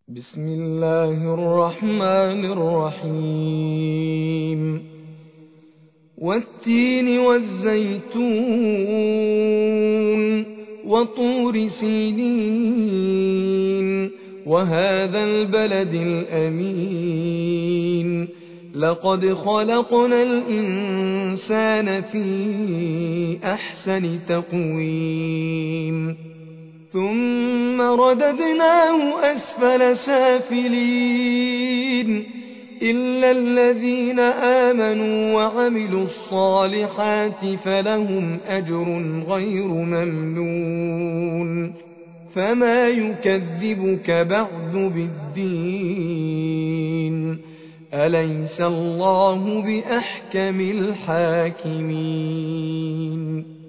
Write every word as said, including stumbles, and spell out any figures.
بسم الله الرحمن الرحيم والتين والزيتون وطور سينين وهذا البلد الأمين لقد خلقنا الإنسان في أحسن تقويم ثم رددناه أسفل سافلين إلا الذين آمنوا وعملوا الصالحات فلهم أجر غير ممنون فما يكذبك بعد بالدين أليس الله بأحكم الحاكمين